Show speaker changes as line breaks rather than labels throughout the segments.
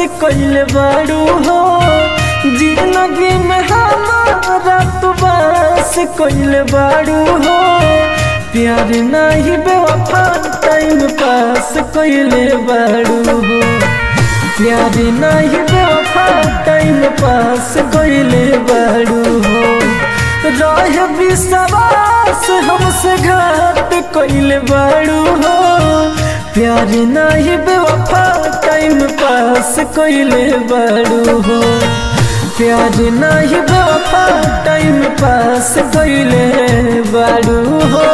कइले बारू हो जिंदगी में हमारा तू बस कइले बारू हो प्यार नहीं बेवफा टाइम पास कइले बारू हो प्यार नहीं बेवफा टाइम पास कइले बारू हो रह विश्वास हमसे घात कइले बारू हो प्यार नहीं बेवफा टाइम पास कइले बारू हो प्यार नहीं बेवफा टाइम पास कइले बारू हो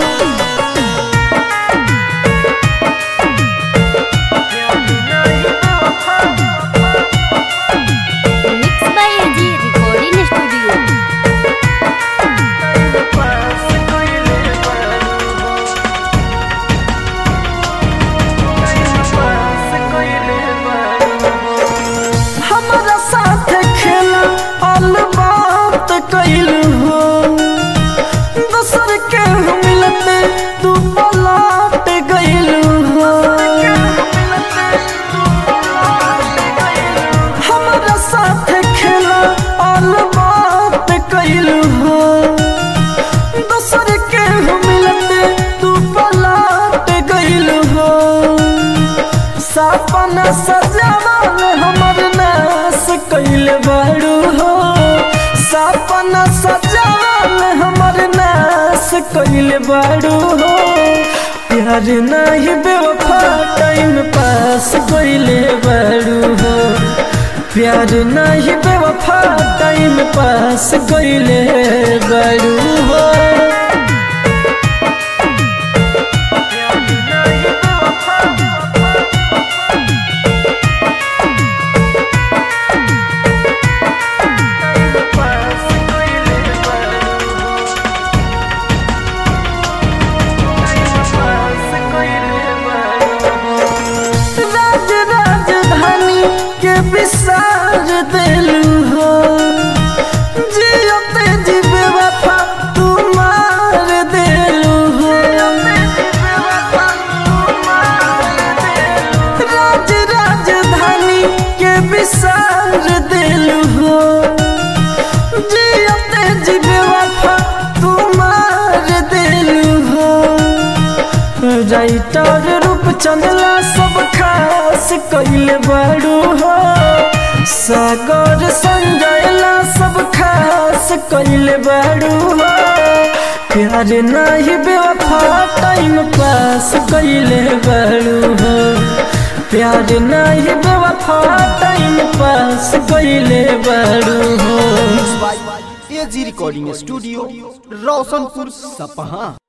कइलू हो दूसर के मिलते तू पलट गइलू हो हमारा साथ खेला और बात कइलू हो दूसर के मिलते तू पलट गइलू हो सपना सजावल हमर नाश कइले बारू हो सपना सजावल हमर नाश कइले बारू हो प्यार नहीं बेवफा टाइम पास कइले बारू हो प्यार नहीं बेवफा टाइम पास कइले बारू हो के विसार दिलू हो जियते जीवे वफा तू मार दिलू हो राज राजधानी के विसार दिलू हो जियते जीवे वफा तू मार दिलू हो राइटर रूपचंदला सब खास कइले बारू हो सागर संजयला सब खास कइले बारू हो प्यार नहीं बेवफा टाइम पास कइले बारू हो प्यार नहीं बेवफा टाइम पास कइले बारू हो
एजी रिकॉर्डिंग स्टूडियो रोशनपुर सपहा।